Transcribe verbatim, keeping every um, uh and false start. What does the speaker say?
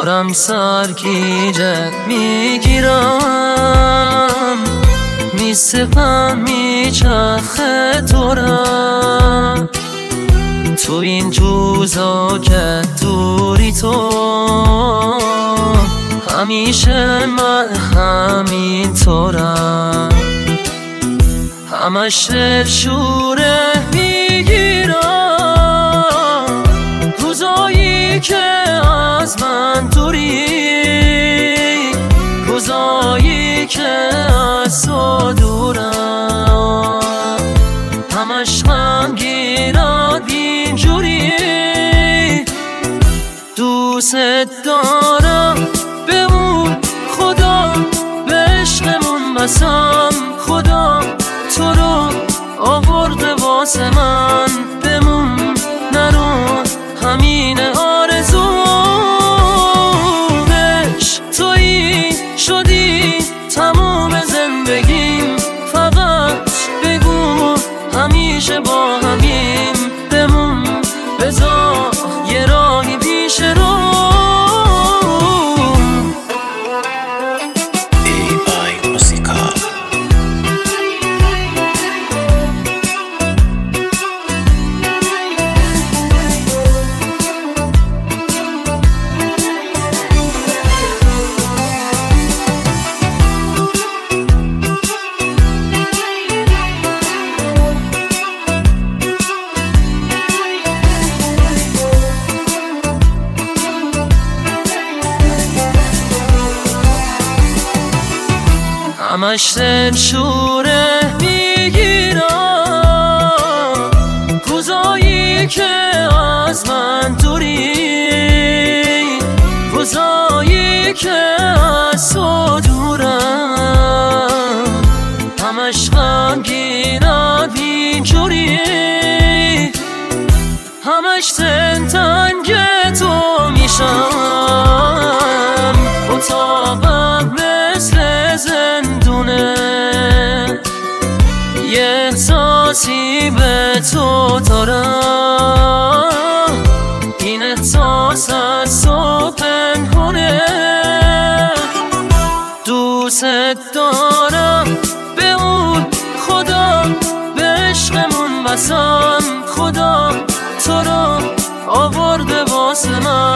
دارم سرگیجت میگیرم، میسپم میچرخه دورم. تو این روزا که دوری تو، همیشه من همین طورم. همش شوره میگیرم روزایی که از من دوری، روزایی که از تو دورم. همش غمگینم اینجوری، دوست دارم بمون خدا، به عشقمون بسم خدا. تو رو آورده واسه من، بمون نرو، همین آرزومش. تویی شدی تموم زندگیم، فقط بگو همیشه با همیم بمون. بذار یه راهی پیش رو. همش شوره میگیرم روزایی که از من دوری، روزایی که از تو دورم. همش غمگینم اینجوری، همش تنگ تو میشم. اتاقم مثل زندونه، یه احساسی به تو دارم. این احساس از تو پنهونه، دوست دارم بمون خدا، به عشقمون بسم خدا. تو رو آورده واسه من،